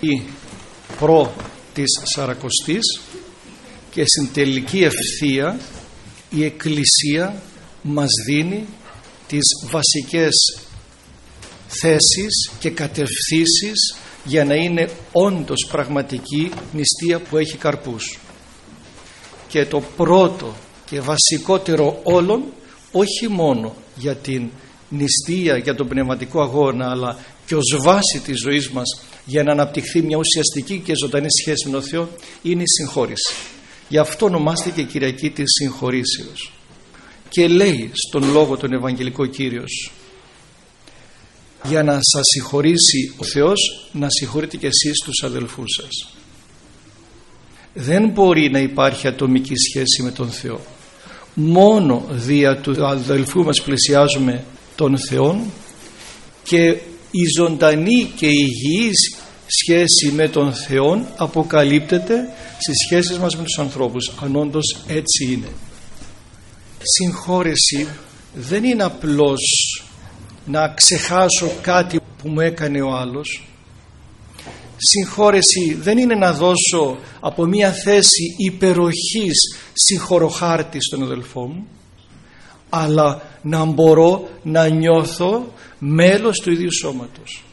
η προ της Σαρακοστής και στην τελική ευθεία η Εκκλησία μας δίνει τις βασικές θέσεις και κατευθύνσεις για να είναι όντως πραγματική νηστεία που έχει καρπούς. Και το πρώτο και βασικότερο όλων, όχι μόνο για την νηστεία, για τον πνευματικό αγώνα, αλλά και ως βάση της ζωής μας για να αναπτυχθεί μια ουσιαστική και ζωντανή σχέση με τον Θεό, είναι η συγχώρηση. Γι' αυτό ονομάστηκε Κυριακή της Συγχωρήσεως. Και λέει στον λόγο τον Ευαγγελικό Κύριος, για να σας συγχωρήσει ο Θεός, να συγχωρείτε και εσείς τους αδελφούς σας. Δεν μπορεί να υπάρχει ατομική σχέση με τον Θεό. Μόνο δια του αδελφού μας πλησιάζουμε τον Θεό, και η ζωντανή και η υγιής σχέση με τον Θεό αποκαλύπτεται στις σχέσεις μας με τους ανθρώπους, αν όντως έτσι είναι. Συγχώρεση δεν είναι απλώς να ξεχάσω κάτι που μου έκανε ο άλλος. Συγχώρεση δεν είναι να δώσω από μια θέση υπεροχής συγχωροχάρτη στον αδελφό μου, αλλά να μπορώ να νιώθω μέλος του ίδιου σώματος.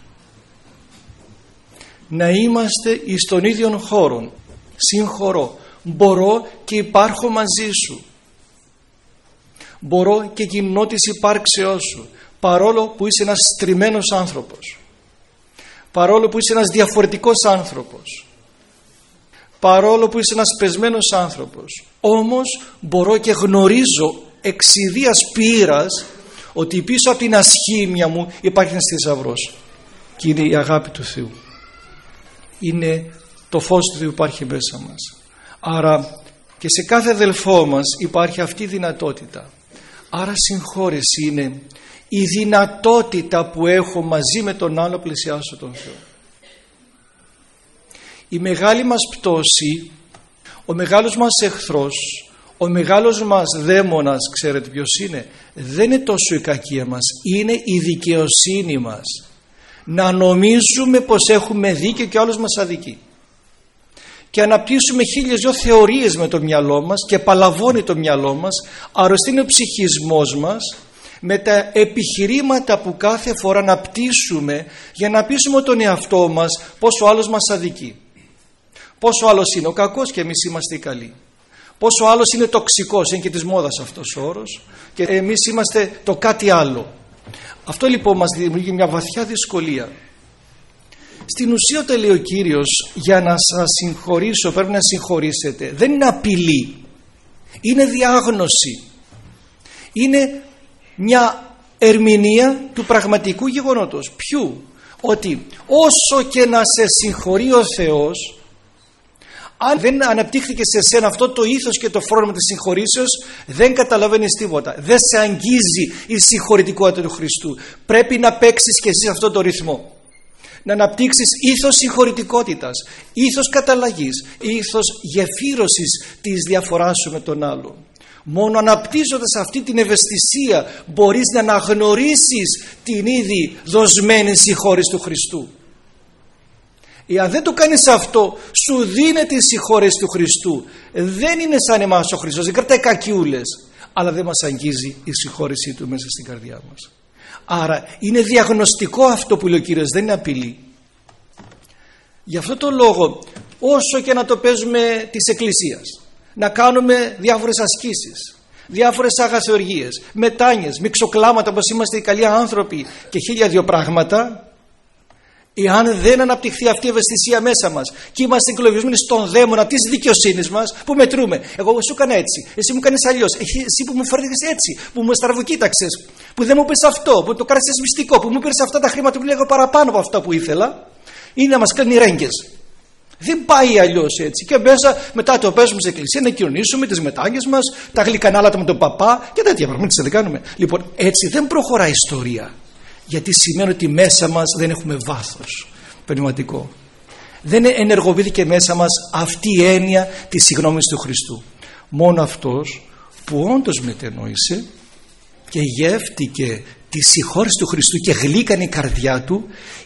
Να είμαστε εις τον ίδιο χώρο. Συγχωρώ, μπορώ και υπάρχω μαζί σου. Μπορώ και γυμνώ της υπάρξεώς σου, παρόλο που είσαι ένας στριμμένος άνθρωπος, παρόλο που είσαι ένας διαφορετικός άνθρωπος, παρόλο που είσαι ένας πεσμένος άνθρωπος. Όμως μπορώ και γνωρίζω εξ ιδίας πείρας ότι πίσω από την ασχήμια μου υπάρχει ένας θησαυρός, και είναι η αγάπη του Θεού. Είναι το φως του Θεού που υπάρχει μέσα μας. Άρα και σε κάθε αδελφό μας υπάρχει αυτή η δυνατότητα. Άρα συγχώρεση είναι η δυνατότητα που έχω μαζί με τον άλλο πλησιάσω τον Θεό. Η μεγάλη μας πτώση, ο μεγάλος μας εχθρός, ο μεγάλος μας δαίμονας, ξέρετε ποιος είναι? Δεν είναι τόσο η κακία μας, είναι η δικαιοσύνη μας. Να νομίζουμε πως έχουμε δίκιο και ο άλλος μας αδικεί. Και αναπτύσσουμε 1002 θεωρίες με το μυαλό μας και παλαβώνει το μυαλό μας, αρρωσταίνει ο ψυχισμός μας με τα επιχειρήματα που κάθε φορά αναπτύσσουμε για να πείσουμε τον εαυτό μας πως ο άλλος μας αδικεί. Πως ο άλλος είναι ο κακός και εμείς είμαστε οι καλοί. Πως ο άλλος είναι τοξικός, είναι και της μόδας αυτός ο όρος, και εμείς είμαστε το κάτι άλλο. Αυτό λοιπόν μας δημιουργεί μια βαθιά δυσκολία. Στην ουσία όταν λέει ο Κύριος, για να σας συγχωρήσω πρέπει να συγχωρήσετε, δεν είναι απειλή, είναι διάγνωση, είναι μια ερμηνεία του πραγματικού γεγονότος. Ποιου? Ότι όσο και να σε συγχωρεί ο Θεός, αν δεν αναπτύχθηκε σε σένα αυτό το ήθος και το φρόνημα της συγχωρήσεως, δεν καταλαβαίνεις τίποτα. Δεν σε αγγίζει η συγχωρητικότητα του Χριστού. Πρέπει να παίξεις και εσύ αυτό το ρυθμό. Να αναπτύξεις ήθος συγχωρητικότητας, ήθος καταλλαγής, ήθος γεφύρωσης της διαφοράς σου με τον άλλο. Μόνο αναπτύσσοντας αυτή την ευαισθησία μπορείς να αναγνωρίσεις την ήδη δοσμένη συγχώρηση του Χριστού. Εάν δεν το κάνεις αυτό, σου δίνεται η συγχώρεση του Χριστού. Δεν είναι σαν εμάς ο Χριστός, δεν κρατάει κακιούλες, αλλά δεν μας αγγίζει η συγχώρεσή του μέσα στην καρδιά μας. Άρα είναι διαγνωστικό αυτό που λέει ο Κύριος, δεν είναι απειλή. Γι' αυτό το λόγο, όσο και να το παίζουμε της Εκκλησίας, να κάνουμε διάφορες ασκήσεις, διάφορες αγαθοργίες, μετάνοιες, μιξοκλάματα όπως είμαστε οι καλοί άνθρωποι και 1002 πράγματα, εάν δεν αναπτυχθεί αυτή η ευαισθησία μέσα μας και είμαστε εγκλωβισμένοι στον δαίμονα της δικαιοσύνης μας, που μετρούμε, εγώ σου έκανα έτσι, εσύ μου κάνεις αλλιώς, εσύ που μου φέρνεις έτσι, που μου στραβοκοίταξες, που δεν μου πες αυτό, που το κάνεις μυστικό, που μου πήρες αυτά τα χρήματα που λέγω παραπάνω από αυτά που ήθελα, είναι να μας κάνει ρέγγες. Δεν πάει αλλιώς έτσι. Και μέσα μετά το παίζουμε στην εκκλησία να κοινωνήσουμε τις μετάνοιες μας, τα γλυκανάλατα με τον παπά και τέτοια πράγματα δεν κάνουμε. Λοιπόν, έτσι δεν προχωράει η ιστορία. Γιατί σημαίνει ότι μέσα μας δεν έχουμε βάθος πνευματικό. Δεν ενεργοποιήθηκε μέσα μας αυτή η έννοια της συγγνώμης του Χριστού. Μόνο αυτός που όντως μετενόησε και γεύτηκε τη συγχώρεση του Χριστού και γλύκανε η καρδιά του,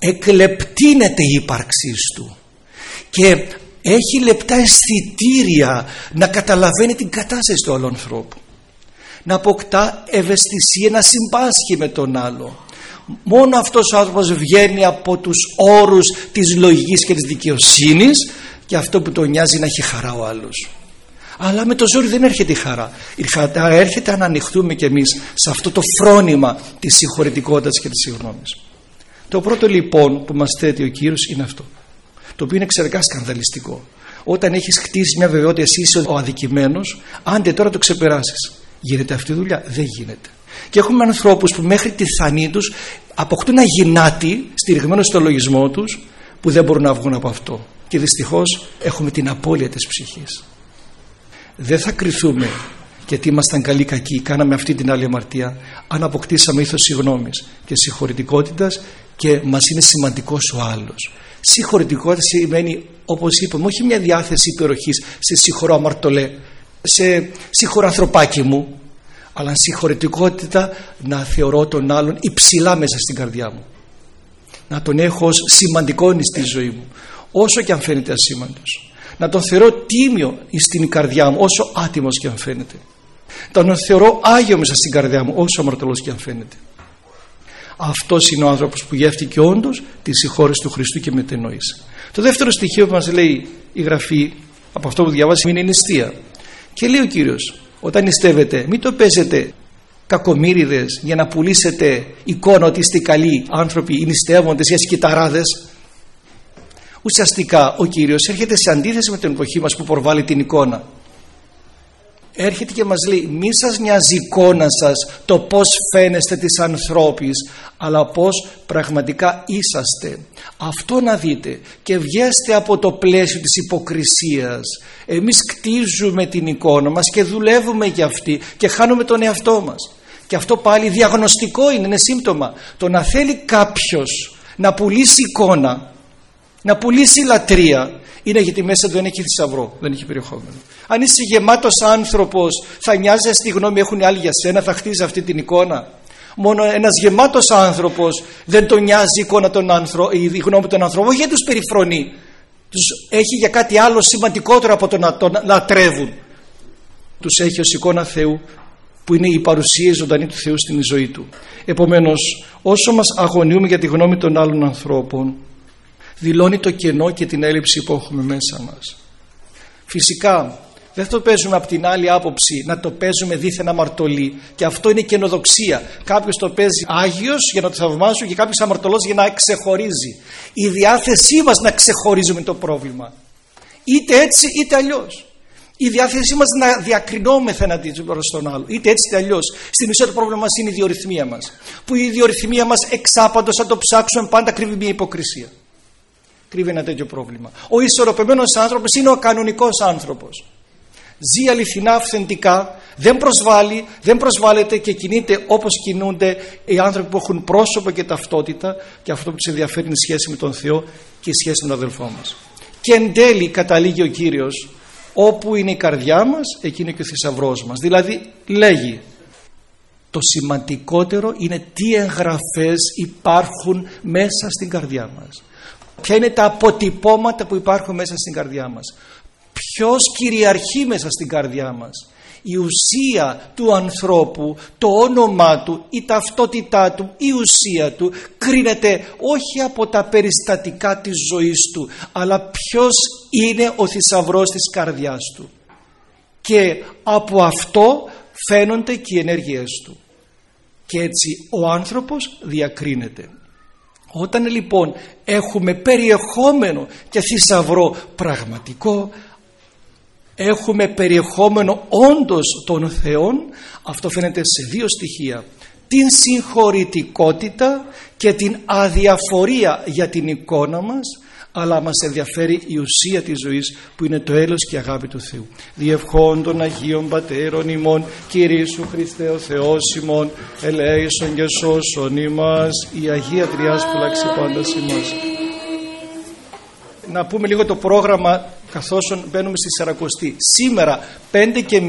εκλεπτύνεται η ύπαρξή του και έχει λεπτά αισθητήρια να καταλαβαίνει την κατάσταση του άλλου ανθρώπου, να αποκτά ευαισθησία, να συμπάσχει με τον άλλο. Μόνο αυτός ο άνθρωπος βγαίνει από τους όρους της λογικής και της δικαιοσύνης, και αυτό που τον νοιάζει να έχει χαρά ο άλλος. Αλλά με το ζόρι δεν έρχεται η χαρά. Η χαρά έρχεται αν ανοιχτούμε κι εμείς σε αυτό το φρόνημα της συγχωρητικότητας και της συγγνώμης. Το πρώτο λοιπόν που μας θέτει ο Κύριος είναι αυτό, το οποίο είναι εξαιρετικά σκανδαλιστικό. Όταν έχεις χτίσει μια βεβαιότητα, εσύ είσαι ο αδικημένος, άντε τώρα το ξεπεράσεις. Γίνεται αυτή η δουλειά? Δεν γίνεται. Και έχουμε ανθρώπους που μέχρι τη θανή τους αποκτούν ένα γυνάτι στηριγμένο στο λογισμό τους, που δεν μπορούν να βγουν από αυτό. Και δυστυχώς έχουμε την απώλεια της ψυχής. Δεν θα κριθούμε γιατί ήμασταν καλοί κακοί, κάναμε αυτή την άλλη αμαρτία, αν αποκτήσαμε ήθος συγγνώμης και συγχωρητικότητας και μας είναι σημαντικός ο άλλος. Συγχωρητικότητα σημαίνει, όπως είπαμε, όχι μια διάθεση υπεροχής, σε συγχωρώ αμαρτωλέ, σε συγχωρώ ανθρωπάκι μου, αλλά συγχωρητικότητα να θεωρώ τον άλλον υψηλά μέσα στην καρδιά μου, να τον έχω ως σημαντικό στη ζωή μου, όσο και αν φαίνεται ασήμαντος, να τον θεωρώ τίμιο στην καρδιά μου, όσο άτιμος και αν φαίνεται, να τον θεωρώ άγιο μέσα στην καρδιά μου, όσο αμαρτωλός και αν φαίνεται. Αυτός είναι ο άνθρωπος που γεύτηκε όντως τη συγχώρεση του Χριστού και μετενόησε. Το δεύτερο στοιχείο που μας λέει η Γραφή, από αυτό που διαβάζει, είναι η νηστεία. Και λέει ο Κύριος, όταν νηστεύετε μην το παίζετε κακομοίριδες για να πουλήσετε εικόνα ότι είστε καλοί άνθρωποι ή νηστεύοντες ή ασκηταράδες. Ουσιαστικά ο Κύριος έρχεται σε αντίθεση με την εποχή μας που προβάλλει την εικόνα. Έρχεται και μας λέει, μη σας νοιάζει η εικόνα σας το πως φαίνεστε της ανθρώπης, αλλά πως πραγματικά είσαστε. Αυτό να δείτε και βγέστε από το πλαίσιο της υποκρισίας. Εμείς κτίζουμε την εικόνα μας και δουλεύουμε για αυτή και χάνουμε τον εαυτό μας. Και αυτό πάλι διαγνωστικό είναι σύμπτωμα. Το να θέλει κάποιος να πουλήσει εικόνα, να πουλήσει λατρεία, είναι γιατί μέσα του δεν έχει θησαυρό, δεν έχει περιεχόμενο. Αν είσαι γεμάτος άνθρωπος, θα νοιάζεσαι τη γνώμη έχουν οι άλλοι για σένα, θα χτίζει αυτή την εικόνα. Μόνο ένας γεμάτος άνθρωπος δεν τον νοιάζει η εικόνα η γνώμη των ανθρώπων, όχι γιατί τους περιφρονεί, τους έχει για κάτι άλλο σημαντικότερο από το να τον λατρεύουν. Τους έχει ως εικόνα Θεού, που είναι η παρουσία ζωντανή του Θεού στην ζωή του. Επομένως, όσο μας αγωνιούμε για τη γνώμη των άλλων ανθρώπων, δηλώνει το κενό και την έλλειψη που έχουμε μέσα μας. Φυσικά δεν το παίζουμε από την άλλη άποψη, να το παίζουμε δίθεν αμαρτωλή, και αυτό είναι καινοδοξία. Κάποιος το παίζει άγιος για να το θαυμάσουν και κάποιος αμαρτωλός για να ξεχωρίζει. Η διάθεσή μας να ξεχωρίζουμε το πρόβλημα, είτε έτσι είτε αλλιώς. Η διάθεσή μας να διακρινόμεθα εναντίον προς τον άλλο, είτε έτσι είτε αλλιώς. Στην ουσία το πρόβλημα μας είναι η ιδιορυθμία μας, που η ιδιορυθμία μας εξάπαντος, αν το ψάξουμε, πάντα κρύβει μια υποκρισία. Κρύβει ένα τέτοιο πρόβλημα. Ο ισορροπημένος άνθρωπος είναι ο κανονικός άνθρωπος. Ζει αληθινά, αυθεντικά, δεν προσβάλλεται και κινείται όπως κινούνται οι άνθρωποι που έχουν πρόσωπο και ταυτότητα, και αυτό που τους ενδιαφέρει είναι η σχέση με τον Θεό και η σχέση με τον αδελφό μας. Και εν τέλει καταλήγει ο Κύριος, όπου είναι η καρδιά μας, εκεί είναι και ο θησαυρός μας. Δηλαδή λέγει, το σημαντικότερο είναι τι εγγραφές υπάρχουν μέσα στην καρδιά μας. Ποια είναι τα αποτυπώματα που υπάρχουν μέσα στην καρδιά μας. Ποιος κυριαρχεί μέσα στην καρδιά μας. Η ουσία του ανθρώπου, το όνομά του, η ταυτότητά του, η ουσία του κρίνεται όχι από τα περιστατικά της ζωής του, αλλά ποιος είναι ο θησαυρός της καρδιάς του. Και από αυτό φαίνονται και οι ενέργειές του. Και έτσι ο άνθρωπος διακρίνεται. Όταν λοιπόν έχουμε περιεχόμενο και θησαυρό πραγματικό, έχουμε περιεχόμενο όντως των Θεών, αυτό φαίνεται σε δύο στοιχεία: την συγχωρητικότητα και την αδιαφορία για την εικόνα μας, αλλά μας ενδιαφέρει η ουσία της ζωής, που είναι το έλεος και η αγάπη του Θεού. Διευχών των Αγίων Πατέρων ημών, Κυρίσου Χριστέ ο Θεός ημών, ελέησον και σώσον ημάς, η Αγία Τριάς φυλάξει πάντας ημάς. Να πούμε λίγο το πρόγραμμα καθώς μπαίνουμε στη Σαρακοστή. Σήμερα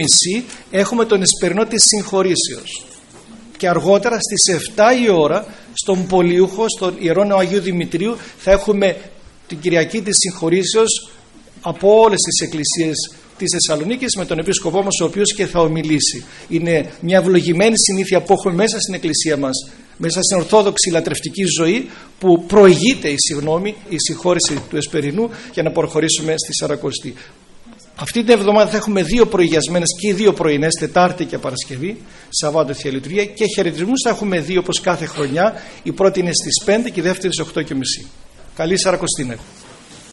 5:30 έχουμε τον εσπερινό της συγχωρήσεως και αργότερα στις 7 η ώρα στον Πολιούχο, στον Ιερό Ναό Αγίου Δημητρίου, θα έχουμε την Κυριακή της Συγχωρήσεως από όλες τις εκκλησίες της Θεσσαλονίκης, με τον επίσκοπό μας, ο οποίος και θα ομιλήσει. Είναι μια ευλογημένη συνήθεια που έχουμε μέσα στην εκκλησία μας, μέσα στην ορθόδοξη λατρευτική ζωή, που προηγείται η συγχώρεση του Εσπερινού για να προχωρήσουμε στη Σαρακοστή. Αυτή την εβδομάδα θα έχουμε 2 προηγιασμένες και οι 2 πρωινές, Τετάρτη και Παρασκευή, Σαββάτο Θεία Λειτουργία, και χαιρετισμούς θα έχουμε 2 όπως κάθε χρονιά. Η πρώτη είναι στις 5 και η δεύτερη στις 8:30. Καλή Σαρακοστή.